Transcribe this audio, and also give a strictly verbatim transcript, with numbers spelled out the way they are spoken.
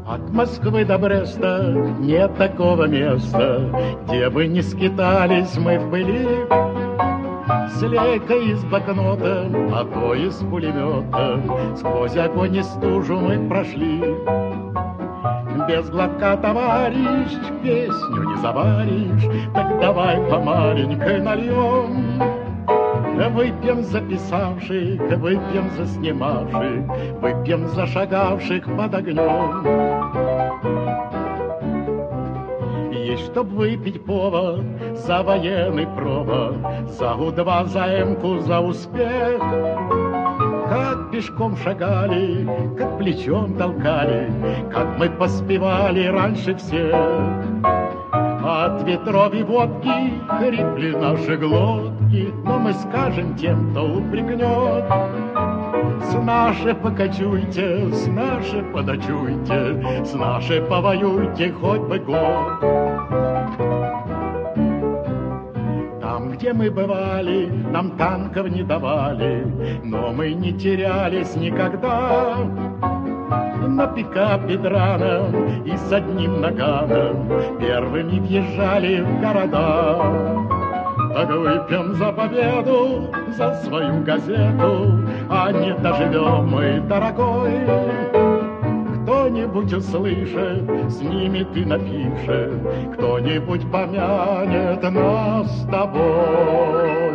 От Москвы до Бреста нет такого места, где бы не скитались мы в пыли. Слейка из блокнота, а то из пулемета, сквозь огонь и стужу мы прошли. Без глотка, товарищ, песню не заваришь, так давай по маленькой нальем. Выпьем за писавших, выпьем за снимавших, выпьем за шагавших под огнем. Есть, чтоб выпить повод за военный провод, за У-два, за М-ку, за успех. Как пешком шагали, как плечом толкали, как мы поспевали раньше всех. От ветров и водки хрипли наши глотки, но мы скажем тем, кто упрекнет: с нашей покачуйте, с нашей подочуйте, с нашей повоюйте хоть бы год. Там, где мы бывали, нам танков не давали, но мы не терялись никогда. На пикапе драном и с одним наганом первыми въезжали в города. Так выпьем за победу, за свою газету, а не доживем мы, дорогой. Кто-нибудь услышит, снимет и напишет, кто-нибудь помянет нас с тобой.